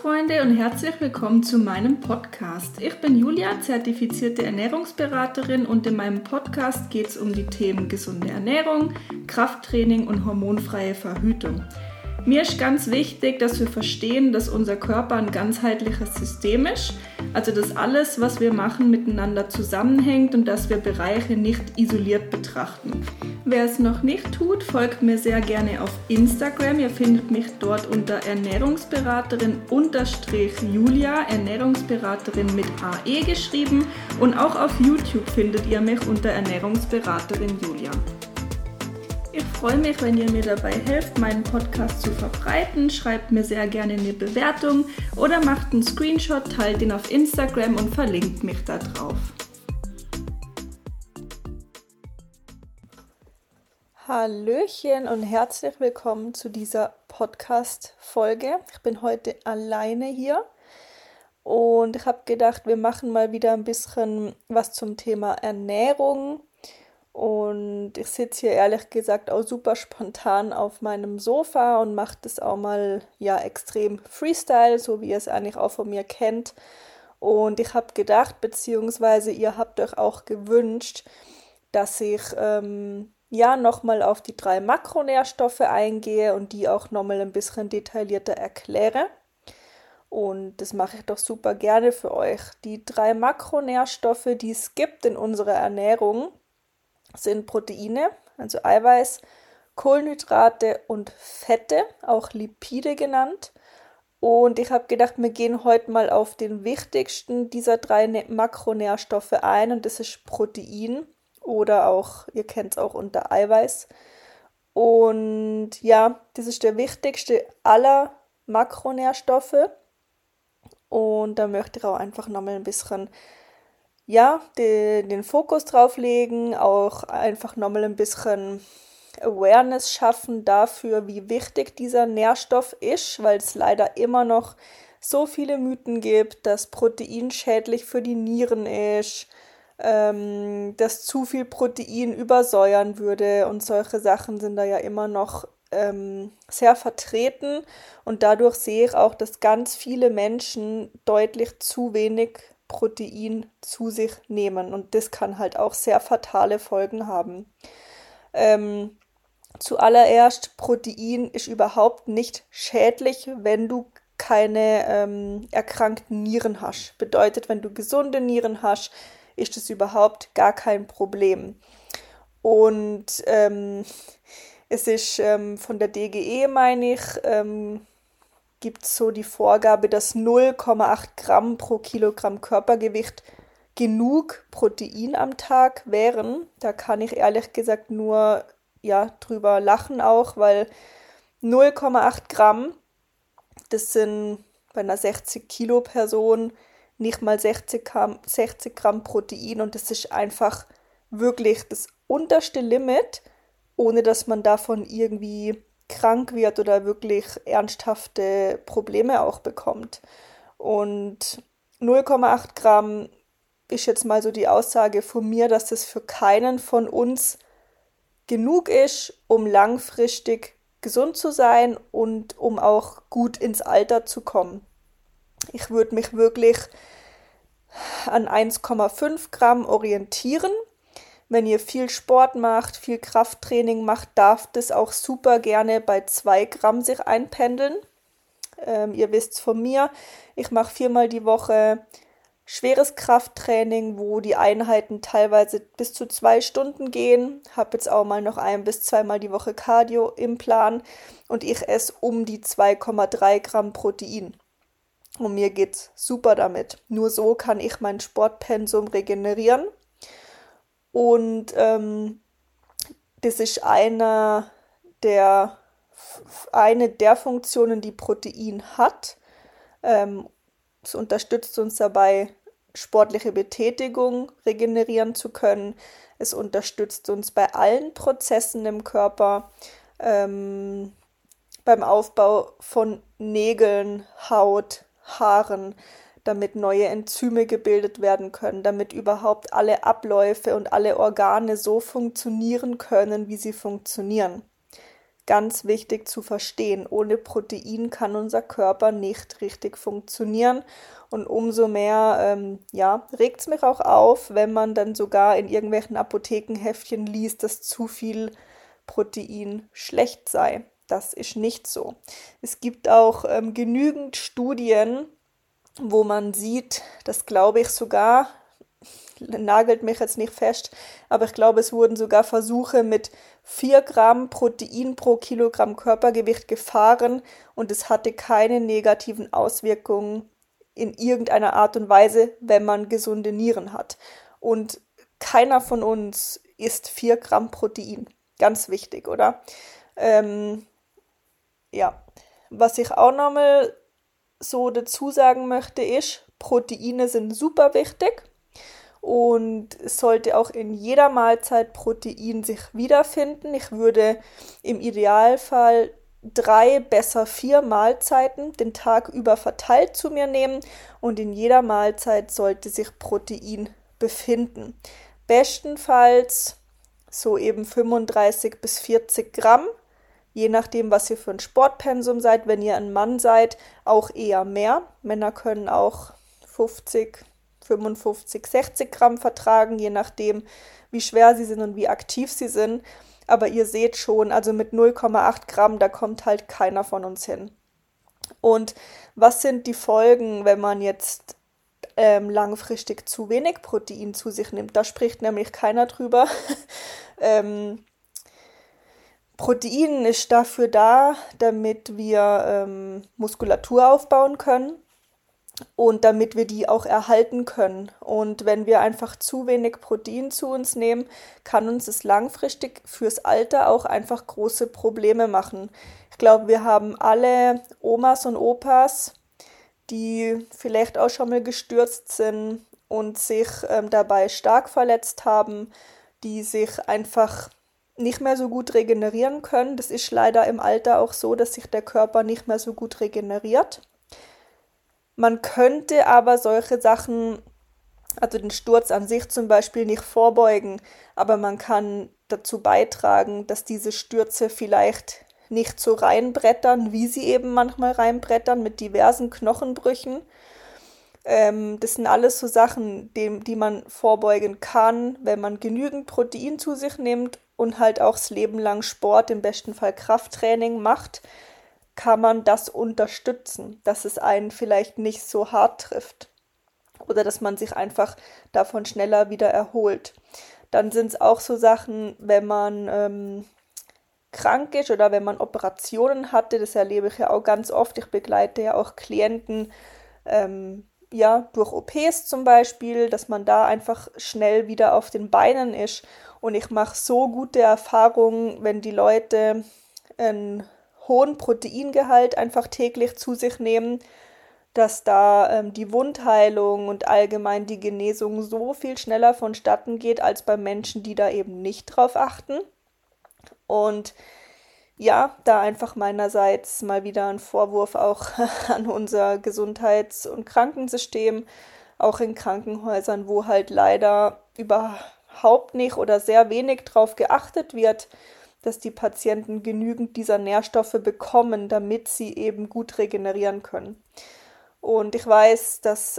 Freunde und herzlich willkommen zu meinem Podcast. Ich bin Julia, zertifizierte Ernährungsberaterin und in meinem Podcast geht es um die Themen gesunde Ernährung, Krafttraining und hormonfreie Verhütung. Mir ist ganz wichtig, dass wir verstehen, dass unser Körper ein ganzheitliches System ist, also dass alles, was wir machen, miteinander zusammenhängt und dass wir Bereiche nicht isoliert betrachten. Wer es noch nicht tut, folgt mir sehr gerne auf Instagram. Ihr findet mich dort unter Ernährungsberaterin_Julia, Ernährungsberaterin mit AE geschrieben, und auch auf YouTube findet ihr mich unter Ernährungsberaterin Julia. Ich freue mich, wenn ihr mir dabei helft, meinen Podcast zu verbreiten. Schreibt mir sehr gerne eine Bewertung oder macht einen Screenshot, teilt ihn auf Instagram und verlinkt mich da drauf. Hallöchen und herzlich willkommen zu dieser Podcast-Folge. Ich bin heute alleine hier und ich habe gedacht, wir machen mal wieder ein bisschen was zum Thema Ernährung. Und ich sitze hier ehrlich gesagt auch super spontan auf meinem Sofa und mache das auch mal extrem Freestyle, so wie ihr es eigentlich auch von mir kennt. Und ich habe gedacht, beziehungsweise ihr habt euch auch gewünscht, dass ich nochmal auf die 3 Makronährstoffe eingehe und die auch nochmal ein bisschen detaillierter erkläre. Und das mache ich doch super gerne für euch. Die 3 Makronährstoffe, die es gibt in unserer Ernährung, sind Proteine, also Eiweiß, Kohlenhydrate und Fette, auch Lipide genannt. Und ich habe gedacht, wir gehen heute mal auf den wichtigsten dieser 3 Makronährstoffe ein, und das ist Protein oder auch, ihr kennt es auch unter Eiweiß. Und ja, das ist der wichtigste aller Makronährstoffe. Und da möchte ich auch einfach nochmal ein bisschen den Fokus drauf legen, auch einfach nochmal ein bisschen Awareness schaffen dafür, wie wichtig dieser Nährstoff ist, weil es leider immer noch so viele Mythen gibt, dass Protein schädlich für die Nieren ist, dass zu viel Protein übersäuern würde, und solche Sachen sind da ja immer noch sehr vertreten, und dadurch sehe ich auch, dass ganz viele Menschen deutlich zu wenig Protein zu sich nehmen, und das kann halt auch sehr fatale Folgen haben. Zuallererst, Protein ist überhaupt nicht schädlich, wenn du keine erkrankten Nieren hast. Bedeutet, wenn du gesunde Nieren hast, ist das überhaupt gar kein Problem. Und es ist von der DGE, meine ich, gibt es so die Vorgabe, dass 0,8 Gramm pro Kilogramm Körpergewicht genug Protein am Tag wären. Da kann ich ehrlich gesagt nur drüber lachen auch, weil 0,8 Gramm, das sind bei einer 60 Kilo Person nicht mal 60 Gramm Protein, und das ist einfach wirklich das unterste Limit, ohne dass man davon irgendwie krank wird oder wirklich ernsthafte Probleme auch bekommt. Und 0,8 Gramm ist jetzt mal so die Aussage von mir, dass das für keinen von uns genug ist, um langfristig gesund zu sein und um auch gut ins Alter zu kommen. Ich würde mich wirklich an 1,5 Gramm orientieren. Wenn ihr viel Sport macht, viel Krafttraining macht, darf das auch super gerne bei 2 Gramm sich einpendeln. Ihr wisst es von mir, ich mache 4-mal die Woche schweres Krafttraining, wo die Einheiten teilweise bis zu 2 Stunden gehen. Habe jetzt auch mal noch 1- bis 2-mal die Woche Cardio im Plan, und ich esse um die 2,3 Gramm Protein. Und mir geht's super damit. Nur so kann ich mein Sportpensum regenerieren. Und das ist eine der Funktionen, die Protein hat. Es unterstützt uns dabei, sportliche Betätigung regenerieren zu können. Es unterstützt uns bei allen Prozessen im Körper, beim Aufbau von Nägeln, Haut, Haaren, damit neue Enzyme gebildet werden können, damit überhaupt alle Abläufe und alle Organe so funktionieren können, wie sie funktionieren. ganz wichtig zu verstehen. Ohne Protein kann unser Körper nicht richtig funktionieren. Und umso mehr, regt es mich auch auf, wenn man dann sogar in irgendwelchen Apothekenheftchen liest, dass zu viel Protein schlecht sei. Das ist nicht so. Es gibt auch genügend Studien, wo man sieht, das glaube ich sogar, nagelt mich jetzt nicht fest, aber ich glaube, es wurden sogar Versuche mit 4 Gramm Protein pro Kilogramm Körpergewicht gefahren und es hatte keine negativen Auswirkungen in irgendeiner Art und Weise, wenn man gesunde Nieren hat. Und keiner von uns isst 4 Gramm Protein. Ganz wichtig, oder? Ja, was ich auch nochmal so dazu sagen möchte, ist, Proteine sind super wichtig und es sollte auch in jeder Mahlzeit Protein sich wiederfinden. Ich würde im Idealfall 3, besser 4 Mahlzeiten den Tag über verteilt zu mir nehmen und in jeder Mahlzeit sollte sich Protein befinden. Bestenfalls so eben 35 bis 40 Gramm, je nachdem, was ihr für ein Sportpensum seid. Wenn ihr ein Mann seid, auch eher mehr. Männer können auch 50, 55, 60 Gramm vertragen, je nachdem, wie schwer sie sind und wie aktiv sie sind. Aber ihr seht schon, also mit 0,8 Gramm, da kommt halt keiner von uns hin. Und was sind die Folgen, wenn man jetzt langfristig zu wenig Protein zu sich nimmt? Da spricht nämlich keiner drüber. Protein ist dafür da, damit wir Muskulatur aufbauen können und damit wir die auch erhalten können. Und wenn wir einfach zu wenig Protein zu uns nehmen, kann uns es langfristig fürs Alter auch einfach große Probleme machen. Ich glaube, wir haben alle Omas und Opas, die vielleicht auch schon mal gestürzt sind und sich dabei stark verletzt haben, die sich einfach nicht mehr so gut regenerieren können. Das ist leider im Alter auch so, dass sich der Körper nicht mehr so gut regeneriert. Man könnte aber solche Sachen, also den Sturz an sich zum Beispiel, nicht vorbeugen, aber man kann dazu beitragen, dass diese Stürze vielleicht nicht so reinbrettern, wie sie eben manchmal reinbrettern, mit diversen Knochenbrüchen. Das sind alles so Sachen, die man vorbeugen kann, wenn man genügend Protein zu sich nimmt und halt auch das Leben lang Sport, im besten Fall Krafttraining macht, kann man das unterstützen, dass es einen vielleicht nicht so hart trifft oder dass man sich einfach davon schneller wieder erholt. Dann sind es auch so Sachen, wenn man krank ist oder wenn man Operationen hatte, das erlebe ich ja auch ganz oft. Ich begleite ja auch Klienten, durch OPs zum Beispiel, dass man da einfach schnell wieder auf den Beinen ist. Und ich mache so gute Erfahrungen, wenn die Leute einen hohen Proteingehalt einfach täglich zu sich nehmen, dass da die Wundheilung und allgemein die Genesung so viel schneller vonstatten geht, als bei Menschen, die da eben nicht drauf achten. Und ja, da einfach meinerseits mal wieder ein Vorwurf auch an unser Gesundheits- und Krankensystem, auch in Krankenhäusern, wo halt leider überhaupt nicht oder sehr wenig drauf geachtet wird, dass die Patienten genügend dieser Nährstoffe bekommen, damit sie eben gut regenerieren können. Und ich weiß, dass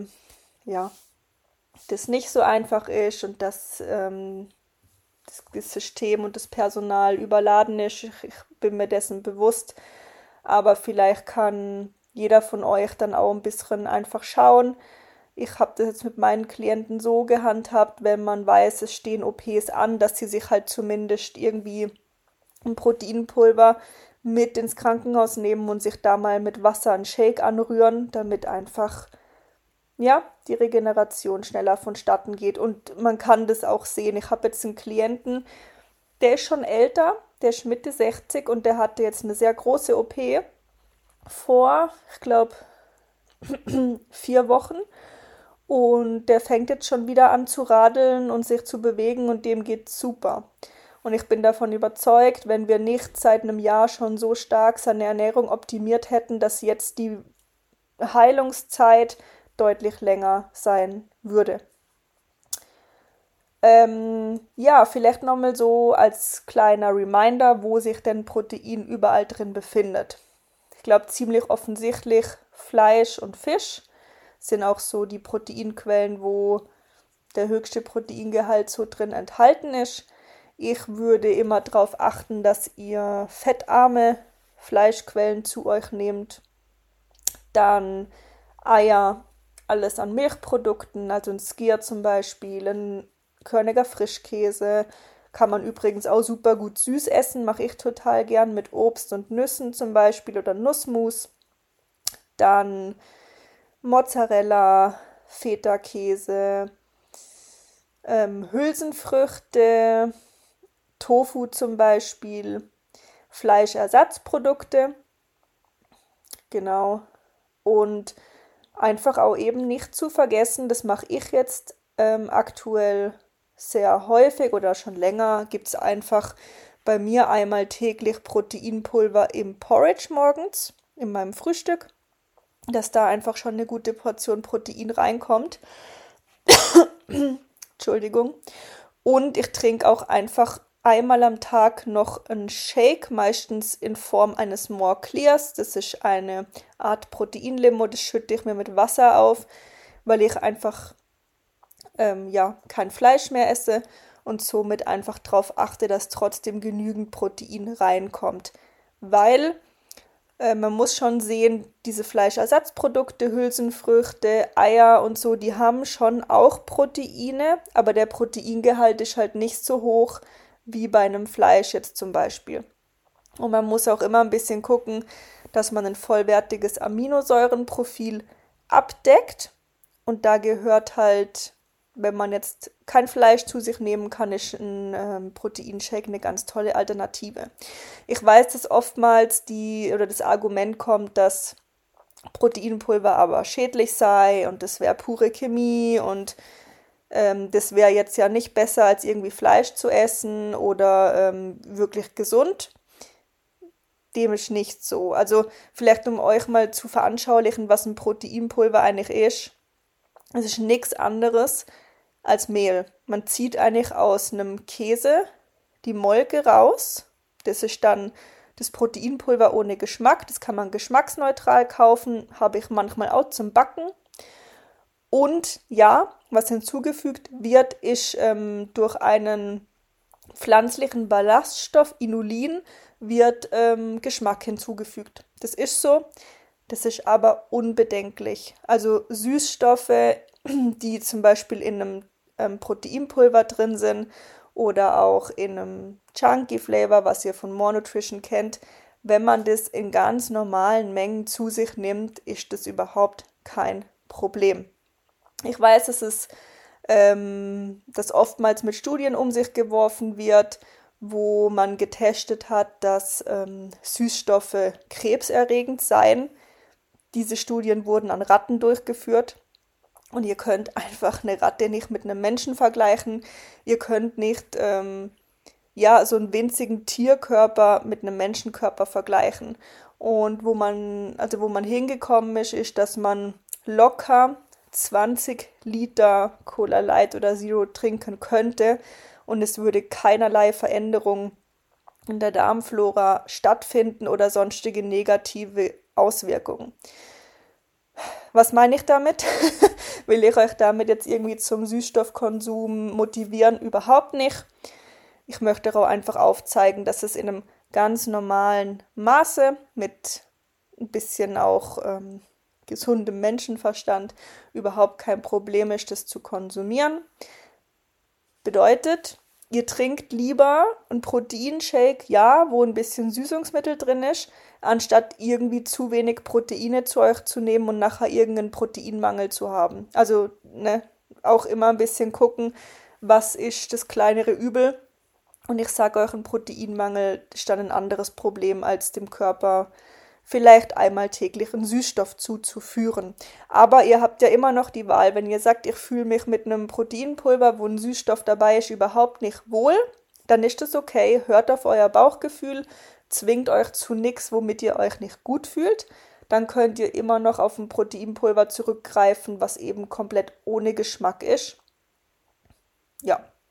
das nicht so einfach ist und dass das System und das Personal überladen ist. Ich bin mir dessen bewusst, aber vielleicht kann jeder von euch dann auch ein bisschen einfach schauen. Ich habe das jetzt mit meinen Klienten so gehandhabt, wenn man weiß, es stehen OPs an, dass sie sich halt zumindest irgendwie ein Proteinpulver mit ins Krankenhaus nehmen und sich da mal mit Wasser einen Shake anrühren, damit einfach die Regeneration schneller vonstatten geht. Und man kann das auch sehen. Ich habe jetzt einen Klienten, der ist schon älter, der ist Mitte 60 und der hatte jetzt eine sehr große OP vor, ich glaube, 4 Wochen. Und der fängt jetzt schon wieder an zu radeln und sich zu bewegen und dem geht's super. Und ich bin davon überzeugt, wenn wir nicht seit einem Jahr schon so stark seine Ernährung optimiert hätten, dass jetzt die Heilungszeit deutlich länger sein würde. Ja, vielleicht nochmal so als kleiner Reminder, wo sich denn Protein überall drin befindet. Ich glaube, ziemlich offensichtlich Fleisch und Fisch sind auch so die Proteinquellen, wo der höchste Proteingehalt so drin enthalten ist. Ich würde immer darauf achten, dass ihr fettarme Fleischquellen zu euch nehmt. Dann Eier, alles an Milchprodukten, also ein Skyr zum Beispiel, ein körniger Frischkäse. Kann man übrigens auch super gut süß essen, mache ich total gern mit Obst und Nüssen zum Beispiel oder Nussmus. Dann Mozzarella, Feta-Käse, Hülsenfrüchte, Tofu zum Beispiel, Fleischersatzprodukte, genau. Und einfach auch eben nicht zu vergessen, das mache ich jetzt aktuell sehr häufig oder schon länger, gibt es einfach bei mir einmal täglich Proteinpulver im Porridge morgens, in meinem Frühstück, dass da einfach schon eine gute Portion Protein reinkommt. Entschuldigung. Und ich trinke auch einfach einmal am Tag noch einen Shake, meistens in Form eines More Clears. Das ist eine Art Proteinlimo, das schütte ich mir mit Wasser auf, weil ich einfach kein Fleisch mehr esse und somit einfach darauf achte, dass trotzdem genügend Protein reinkommt. Weil man muss schon sehen, diese Fleischersatzprodukte, Hülsenfrüchte, Eier und so, die haben schon auch Proteine, aber der Proteingehalt ist halt nicht so hoch wie bei einem Fleisch jetzt zum Beispiel. Und man muss auch immer ein bisschen gucken, dass man ein vollwertiges Aminosäurenprofil abdeckt. Und da gehört halt, wenn man jetzt kein Fleisch zu sich nehmen kann, ist ein Proteinshake eine ganz tolle Alternative. Ich weiß, dass oftmals das Argument kommt, dass Proteinpulver aber schädlich sei und das wäre pure Chemie und das wäre jetzt ja nicht besser, als irgendwie Fleisch zu essen oder wirklich gesund. Dem ist nicht so. Also vielleicht um euch mal zu veranschaulichen, was ein Proteinpulver eigentlich ist. Es ist nichts anderes als Mehl. Man zieht eigentlich aus einem Käse die Molke raus. Das ist dann das Proteinpulver ohne Geschmack. Das kann man geschmacksneutral kaufen. Habe ich manchmal auch zum Backen. Und ja, was hinzugefügt wird, ist durch einen pflanzlichen Ballaststoff, Inulin, wird Geschmack hinzugefügt. Das ist so. Das ist aber unbedenklich. Also Süßstoffe, die zum Beispiel in einem Proteinpulver drin sind oder auch in einem Chunky Flavor, was ihr von More Nutrition kennt, wenn man das in ganz normalen Mengen zu sich nimmt, ist das überhaupt kein Problem. Ich weiß, dass oftmals mit Studien um sich geworfen wird, wo man getestet hat, dass Süßstoffe krebserregend seien. Diese Studien wurden an Ratten durchgeführt. Und ihr könnt einfach eine Ratte nicht mit einem Menschen vergleichen. Ihr könnt nicht so einen winzigen Tierkörper mit einem Menschenkörper vergleichen. Und wo man hingekommen ist, ist, dass man locker 20 Liter Cola Light oder Zero trinken könnte und es würde keinerlei Veränderung in der Darmflora stattfinden oder sonstige negative Auswirkungen. Was meine ich damit? Will ich euch damit jetzt irgendwie zum Süßstoffkonsum motivieren? Überhaupt nicht. Ich möchte auch einfach aufzeigen, dass es in einem ganz normalen Maße mit ein bisschen auch gesundem Menschenverstand überhaupt kein Problem ist, das zu konsumieren. Bedeutet, ihr trinkt lieber einen Proteinshake, ja, wo ein bisschen Süßungsmittel drin ist, anstatt irgendwie zu wenig Proteine zu euch zu nehmen und nachher irgendeinen Proteinmangel zu haben. Also auch immer ein bisschen gucken, was ist das kleinere Übel. Und ich sage euch, ein Proteinmangel ist dann ein anderes Problem, als dem Körper vielleicht einmal täglich einen Süßstoff zuzuführen. Aber ihr habt ja immer noch die Wahl, wenn ihr sagt, ich fühle mich mit einem Proteinpulver, wo ein Süßstoff dabei ist, überhaupt nicht wohl, dann ist das okay. Hört auf euer Bauchgefühl, zwingt euch zu nichts, womit ihr euch nicht gut fühlt. Dann könnt ihr immer noch auf ein Proteinpulver zurückgreifen, was eben komplett ohne Geschmack ist. Ja,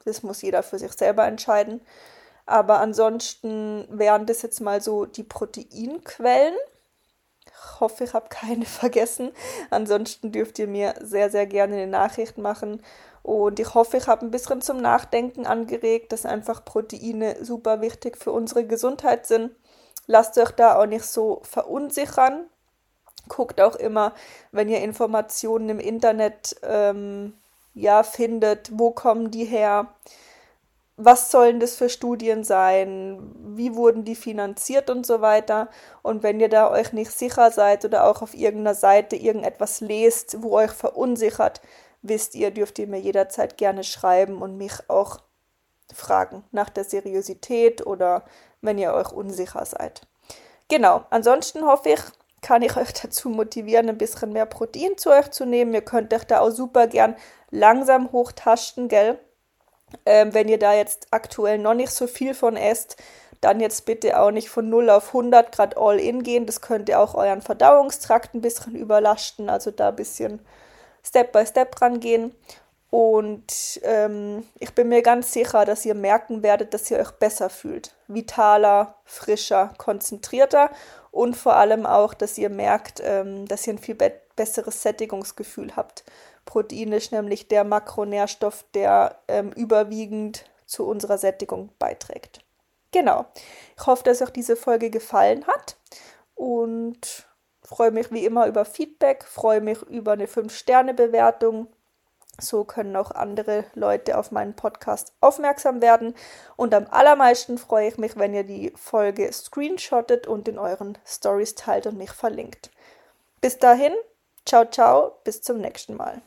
Das muss jeder für sich selber entscheiden. Aber ansonsten wären das jetzt mal so die Proteinquellen. Ich hoffe, ich habe keine vergessen. Ansonsten dürft ihr mir sehr, sehr gerne eine Nachricht machen. Und ich hoffe, ich habe ein bisschen zum Nachdenken angeregt, dass einfach Proteine super wichtig für unsere Gesundheit sind. Lasst euch da auch nicht so verunsichern. Guckt auch immer, wenn ihr Informationen im Internet findet, wo kommen die her? Was sollen das für Studien sein? Wie wurden die finanziert und so weiter? Und wenn ihr da euch nicht sicher seid oder auch auf irgendeiner Seite irgendetwas lest, wo euch verunsichert, wisst ihr, dürft ihr mir jederzeit gerne schreiben und mich auch fragen nach der Seriosität oder wenn ihr euch unsicher seid. Genau, ansonsten hoffe ich, kann ich euch dazu motivieren, ein bisschen mehr Protein zu euch zu nehmen. Ihr könnt euch da auch super gern langsam hochtasten, gell? Wenn ihr da jetzt aktuell noch nicht so viel von esst, dann jetzt bitte auch nicht von 0 auf 100 Grad all in gehen. Das könnte auch euren Verdauungstrakt ein bisschen überlasten, also da ein bisschen Step by Step rangehen. Und ich bin mir ganz sicher, dass ihr merken werdet, dass ihr euch besser fühlt. Vitaler, frischer, konzentrierter und vor allem auch, dass ihr merkt, dass ihr ein viel besseres Sättigungsgefühl habt. Protein ist nämlich der Makronährstoff, der überwiegend zu unserer Sättigung beiträgt. Genau. Ich hoffe, dass euch diese Folge gefallen hat und freue mich wie immer über Feedback, freue mich über eine 5-Sterne-Bewertung. So können auch andere Leute auf meinen Podcast aufmerksam werden. Und am allermeisten freue ich mich, wenn ihr die Folge screenshottet und in euren Stories teilt und mich verlinkt. Bis dahin, ciao, ciao, bis zum nächsten Mal.